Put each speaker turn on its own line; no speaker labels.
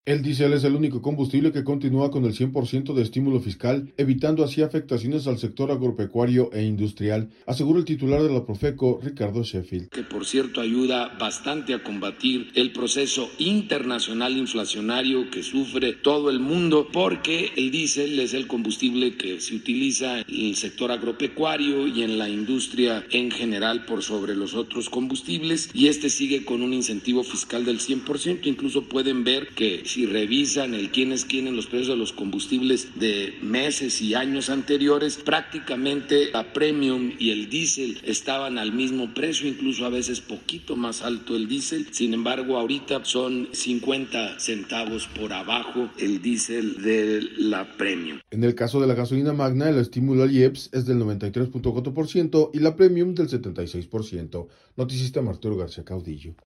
El diésel es el único combustible que continúa con el 100% de estímulo fiscal, evitando así afectaciones al sector agropecuario e industrial, asegura el titular de la Profeco, Ricardo Sheffield.
Que por cierto ayuda bastante a combatir el proceso internacional inflacionario que sufre todo el mundo, porque el diésel es el combustible que se utiliza en el sector agropecuario y en la industria en general por sobre los otros combustibles, y este sigue con un incentivo fiscal del 100%. Incluso pueden ver que si revisan el quién es quién en los precios de los combustibles de meses y años anteriores, prácticamente la premium y el diésel estaban al mismo precio, incluso a veces poquito más alto el diésel. Sin embargo, ahorita son 50 centavos por abajo el diésel de la premium.
En el caso de la gasolina magna, el estímulo al IEPS es del 93.4% y la premium del 76%. Noticista Arturo García Caudillo.